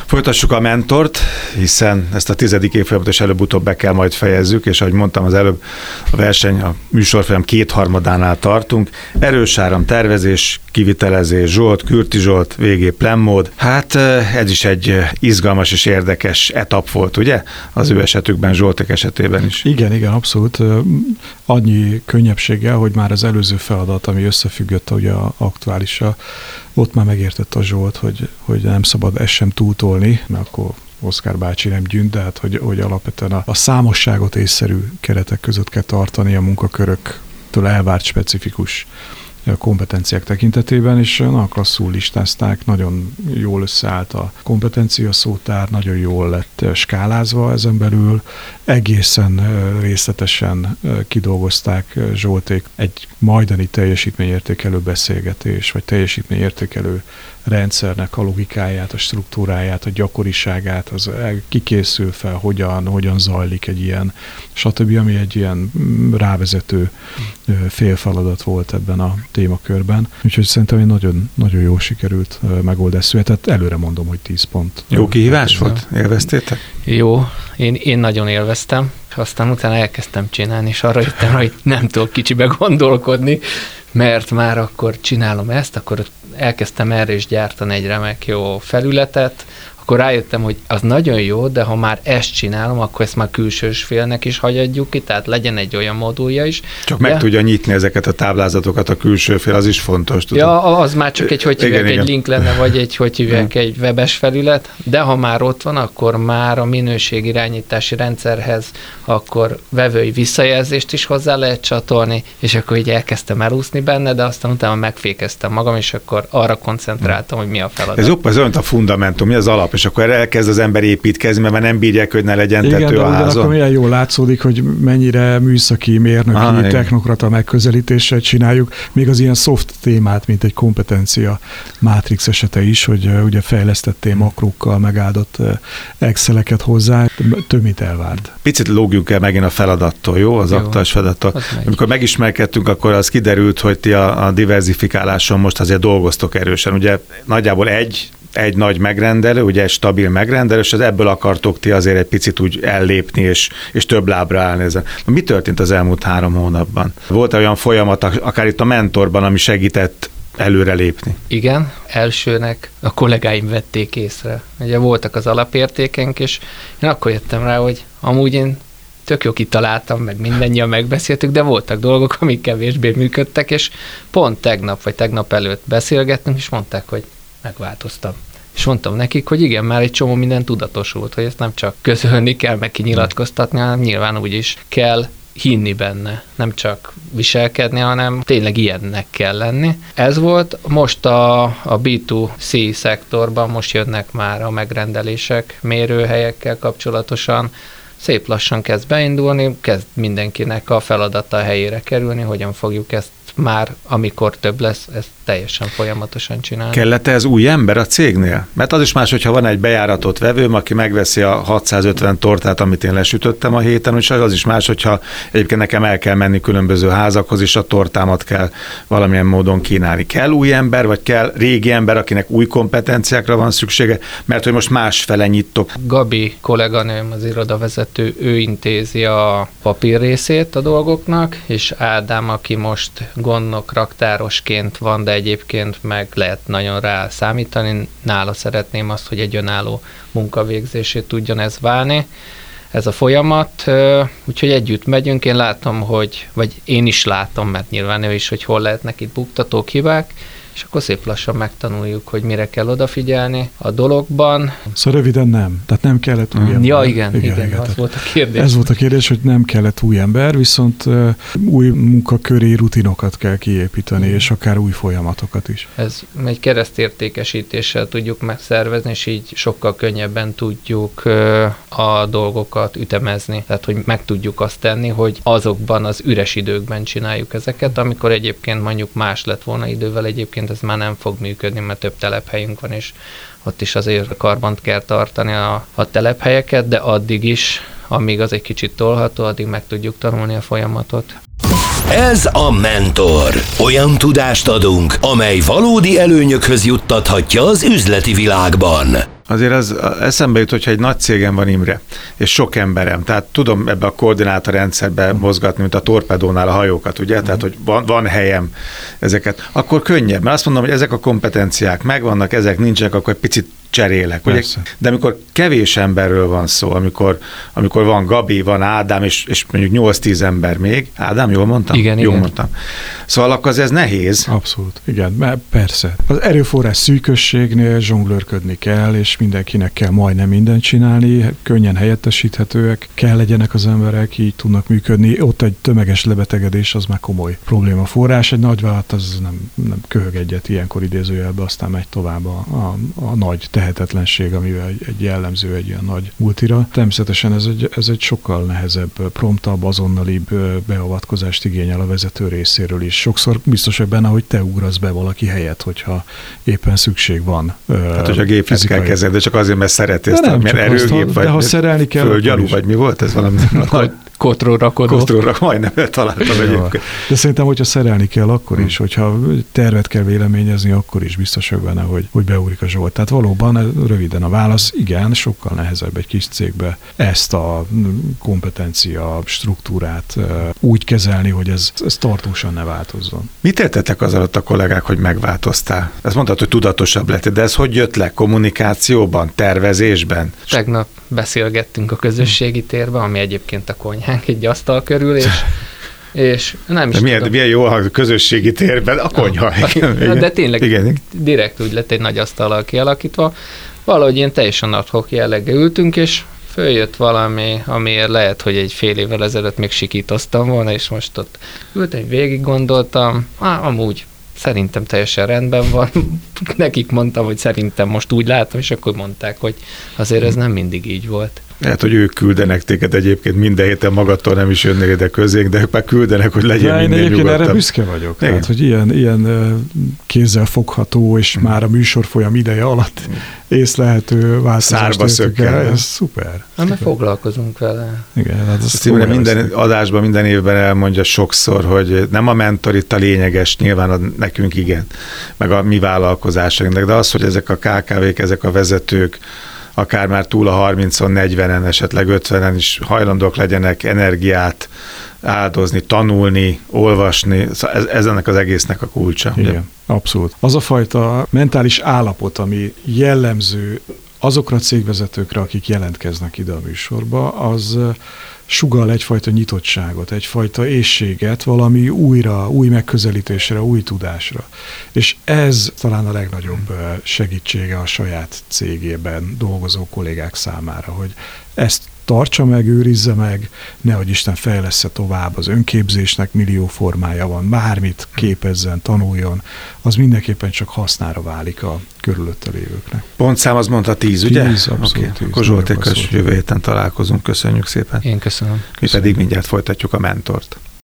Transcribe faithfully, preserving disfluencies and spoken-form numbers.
Folytassuk a mentort, hiszen ezt a tizedik évfolyamot is előbb-utóbb be kell majd fejezzük, és ahogy mondtam az előbb, a verseny, a műsorfolyam kétharmadánál tartunk. Erős áram, tervezés, kivitelezés, Zsolt, Kürti Zsolt, végé plemmód. Hát ez is egy izgalmas és érdekes etap volt, ugye? Az ő esetükben, Zsolték esetében is. Igen, igen, abszolút. Annyi könnyebbséggel, hogy már az előző feladat, ami összefüggött ugye a aktuálissal, ott már megértette a Zsolt, hogy, hogy nem szabad ezt sem túltolni, mert akkor Oszkár bácsi nem gyűnt, de hát, hogy, hogy alapvetően a, a számosságot észszerű keretek között kell tartani a munkaköröktől elvárt specifikus kompetenciák tekintetében, és na, klasszul listázták, nagyon jól összeállt a kompetencia szótár, nagyon jól lett skálázva ezen belül, egészen részletesen kidolgozták Zsolték egy majdani teljesítményértékelő beszélgetés, vagy teljesítményértékelő rendszernek a logikáját, a struktúráját, a gyakoriságát, az kikészül fel, hogyan, hogyan zajlik egy ilyen, stb., ami egy ilyen rávezető félfeladat volt ebben a témakörben. Úgyhogy szerintem egy nagyon, nagyon jó sikerült megoldás született. Előre mondom, hogy tíz pont. Jó kihívás volt? Élveztétek? Jó, én, én nagyon élveztem. Aztán utána elkezdtem csinálni, és arra jöttem, hogy nem tudok kicsibe gondolkodni, mert már akkor csinálom ezt, akkor elkezdtem erre is gyártani egy remek jó felületet, akkor rájöttem, hogy az nagyon jó, de ha már ezt csinálom, akkor ezt már külsős félnek is hagyadjuk ki, tehát legyen egy olyan modulja is. Csak de... meg tudja nyitni ezeket a táblázatokat a külső fél, az is fontos. Tudom. Ja, az már csak egy, hogy hívják, igen, egy igen. link lenne, vagy egy, hogy hívják, egy webes felület, de ha már ott van, akkor már a minőségirányítási rendszerhez akkor vevői visszajelzést is hozzá lehet csatolni, és akkor így elkezdtem elúszni benne, de aztán utána megfékeztem magam, és akkor arra koncentráltam, hogy mi a feladat. Ez jobb, ez olyan, a fundamentum, mi az alap, és akkor elkezd az ember építkezni, mert már nem bírják, hogy ne legyen igen, tető a házon. Akkor milyen jól látszódik, hogy mennyire műszaki, mérnöki, ah, technokrata megközelítéssel csináljuk, még az ilyen soft témát, mint egy kompetencia Matrix esete is, hogy ugye fejlesztettél makrókkal, megáldott Exceleket hozzá, több mint elvárt. Picit lógjunk el megint a feladattól, jó? Az aktuális feladattól. Amikor megismerkedtünk, akkor az kiderült, hogy ti a, a diverzifikáláson most azért dolgoztok erősen. Ugye nagyjából egy egy nagy megrendelő, ugye egy stabil megrendelő, és ebből akartok ti azért egy picit úgy ellépni, és, és több lábra állni ezen. Mi történt az elmúlt három hónapban? Volt olyan folyamat, akár itt a mentorban, ami segített előrelépni? Igen, elsőnek a kollégáim vették észre. Ugye voltak az alapértékenk, és én akkor jöttem rá, hogy amúgy én tök jó kitaláltam, meg mindennyian megbeszéltük, de voltak dolgok, amik kevésbé működtek, és pont tegnap, vagy tegnap előtt beszélgettünk, és mondták, hogy megváltoztam. És mondtam nekik, hogy igen, már egy csomó minden tudatosult, hogy ezt nem csak közölni kell, meg kinyilatkoztatni, hanem nyilván úgy is kell hinni benne, nem csak viselkedni, hanem tényleg ilyennek kell lenni. Ez volt, most a, a bé kettő cé szektorban most jönnek már a megrendelések mérőhelyekkel kapcsolatosan, szép lassan kezd beindulni, kezd mindenkinek a feladata a helyére kerülni, hogyan fogjuk ezt már, amikor több lesz, ezt teljesen folyamatosan csinálni. Kellett ez új ember a cégnél? Mert az is más, hogyha van egy bejáratott vevőm, aki megveszi a hatszázötven tortát, amit én lesütöttem a héten, és az is más, hogyha egyébként nekem el kell menni különböző házakhoz, és a tortámat kell valamilyen módon kínálni. Kell új ember, vagy kell régi ember, akinek új kompetenciákra van szüksége, mert hogy most másfele nyitok. Gabi kolléganőm, az irodavezető, ő intézi a papír részét a dolgoknak, és Ádám, aki most gondnok raktárosként van, de egyébként meg lehet nagyon rá számítani. Nála szeretném azt, hogy egy önálló munkavégzését tudjon ez válni. Ez a folyamat, úgyhogy együtt megyünk. Én látom, hogy, vagy én is látom, mert nyilván ő is, hogy hol lehetnek itt buktatók, hibák, és akkor szép lassan megtanuljuk, hogy mire kell odafigyelni a dologban. Szóval röviden nem. Tehát nem kellett új ember. Ja, igen, igen, igen, az volt a kérdés. Ez volt a kérdés, hogy nem kellett új ember, viszont uh, új munkaköri rutinokat kell kiépíteni, és akár új folyamatokat is. Ez egy keresztértékesítéssel tudjuk megszervezni, és így sokkal könnyebben tudjuk uh, a dolgokat ütemezni. Tehát, hogy meg tudjuk azt tenni, hogy azokban az üres időkben csináljuk ezeket, amikor egyébként mondjuk más lett volna idővel, egyébként ez már nem fog működni, mert több telephelyünk van, és ott is azért karbant kell tartani a, a telephelyeket, de addig is, amíg az egy kicsit tolható, addig meg tudjuk tanulni a folyamatot. Ez a Mentor. Olyan tudást adunk, amely valódi előnyökhöz juttathatja az üzleti világban. azért az eszembe jut, hogyha egy nagy cégem van, Imre, és sok emberem, tehát tudom ebbe a koordinátorrendszerbe mozgatni, mint a torpedónál a hajókat, ugye? Tehát, hogy van, van helyem ezeket, akkor könnyebb, mert azt mondom, hogy ezek a kompetenciák megvannak, ezek nincsenek, akkor egy picit cserélek. Ugye? De amikor kevés emberről van szó, amikor, amikor van Gabi, van Ádám, és, és mondjuk nyolc-tíz ember még. Ádám, jól mondtam? Igen, jól igen. mondtam. Szóval akkor ez nehéz. Abszolút, igen, mert persze. Az erőforrás szűkösségnél zsonglőrködni kell, és mindenkinek kell majdnem mindent csinálni, könnyen helyettesíthetőek, kell legyenek az emberek, így tudnak működni. Ott egy tömeges lebetegedés, az már komoly probléma forrás. Egy nagyvállalat az nem, nem köhög egyet ilyenkor idézőjelbe, aztán megy tovább a, a, a nagy tehetetlenség, amivel egy, egy jellemző egy ilyen nagy multira. Természetesen ez egy, ez egy sokkal nehezebb, promptabb, azonnalibb beavatkozást igényel a vezető részéről is. Sokszor biztos vagy benne, hogy te ugrasz be valaki helyett, hogyha éppen szükség van. Hát, hogy a géphez kell kezelni, de csak azért, mert szereti ezt, nem, mert erőgép, vagy de ha szerelni kell, földgyalú, vagy mi volt ez valami? Kotról rakodó. Kotról majdnem találtam egyébként. De szerintem, hogyha szerelni kell, akkor is, hogyha tervet kell véleményezni, akkor is biztos vagy benne, hogy, hogy beúrik a Zsolt. Tehát valóban röviden a válasz, igen, sokkal nehezebb egy kis cégbe ezt a kompetencia struktúrát úgy kezelni, hogy ez, ez tartósan ne változzon. Mit értettek az alatt a kollégák, hogy megváltoztál? Ezt mondtad, hogy tudatosabb lettél, de ez hogy jött le? Kommunikációban, tervezésben? Tegnap beszélgettünk a közösségi térben, ami egyébként a konyhánk egy asztal körül, és, és nem is de milyen, tudom. milyen jó a közösségi térben a konyha. Ah, igen, igen. De tényleg igen. direkt úgy lett egy nagy asztallal kialakítva. Valahogy ilyen teljesen adhok jelleggel ültünk, és följött valami, amiért lehet, hogy egy fél évvel ezelőtt még sikítoztam volna, és most ott ültem, végig gondoltam, á, amúgy szerintem teljesen rendben van. Nekik mondtam, hogy szerintem most úgy látom, és akkor mondták, hogy azért ez nem mindig így volt. Lehet, hogy ők küldenek téged egyébként minden héten, magadtól nem is jönnél ide közénk, de ők már küldenek, hogy legyen de minden nyugodtabb. nyugodtabb. Erre büszke vagyok. Tehát, hogy ilyen, ilyen kézzel fogható, és hmm. már a műsorfolyam ideje alatt észlelhető változást értük el. Ez szuper. Hát mert foglalkozunk vele. Igen, hát ez minden adásban, minden évben elmondja sokszor, hogy nem a mentor itt a lényeges, nyilván a, nekünk igen, meg a mi vállalkozásainknak, de az, hogy ezek a ká ká vék, ezek a vezetők, akár már túl a harmincon, negyvenen, esetleg ötvenen is hajlandók legyenek energiát áldozni, tanulni, olvasni. Ez, ez ennek az egésznek a kulcsa. Igen, ugye? Abszolút. Az a fajta mentális állapot, ami jellemző azokra a cégvezetőkre, akik jelentkeznek ide a műsorba, az sugall egyfajta nyitottságot, egyfajta éhséget, valami újra, új megközelítésre, új tudásra. És ez talán a legnagyobb segítsége a saját cégében dolgozó kollégák számára, hogy ezt tartsa meg, őrizze meg, nehogy Isten fejlessze tovább, az önképzésnek millió formája van, bármit képezzen, tanuljon, az mindenképpen csak hasznára válik a körülötte lévőknek. Pontszám az mondta tíz, ugye? Tíz, abszolút okay. Akkor Zsoltékkal jövő héten találkozunk, köszönjük szépen. Én köszönöm. Mi pedig mindjárt folytatjuk a mentort.